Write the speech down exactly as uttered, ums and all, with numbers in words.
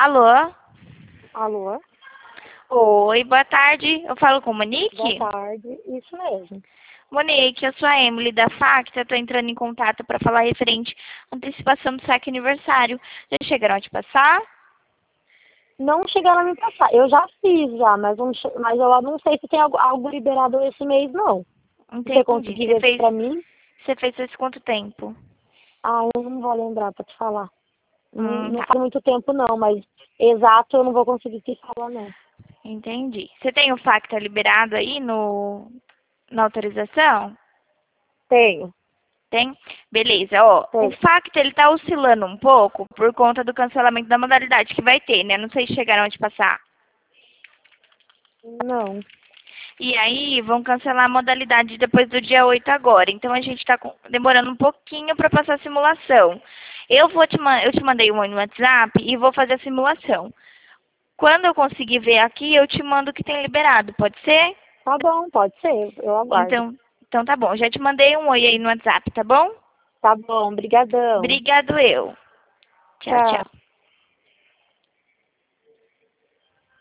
Alô? Alô? Oi, boa tarde. Eu falo com Monique? Boa tarde. Isso mesmo. Monique, eu sou a Emily da Facta. Estou entrando em contato para falar referente à antecipação do saque aniversário. Já chegaram a te passar? Não chegaram a me passar. Eu já fiz já, mas, não, che- mas eu não sei se tem algo, algo liberado esse mês, não. Se você Entendi. conseguir Você ver fez, pra mim, você fez isso quanto tempo? ah, eu não vou lembrar pra te falar. Não, Hum, não tá. faz muito tempo não, mas exato eu não vou conseguir te falar, não. Entendi. Você tem o Facta liberado aí no, na autorização? Tenho, Tem? Beleza, ó. O tenho. Facta, ele tá oscilando um pouco por conta do cancelamento da modalidade que vai ter, né? Não sei se chegaram a te passar. Não. E aí vão cancelar a modalidade depois do dia oito agora. Então a gente está demorando um pouquinho para passar a simulação. Eu vou te, ma- eu te mandei um no WhatsApp e vou fazer a simulação. Quando eu conseguir ver aqui, eu te mando o que tem liberado, pode ser? Tá bom, pode ser, eu aguardo. Então, então tá bom. Já te mandei um oi aí no WhatsApp, tá bom? Tá bom, brigadão. Obrigado eu. Tchau, Tchau. tchau.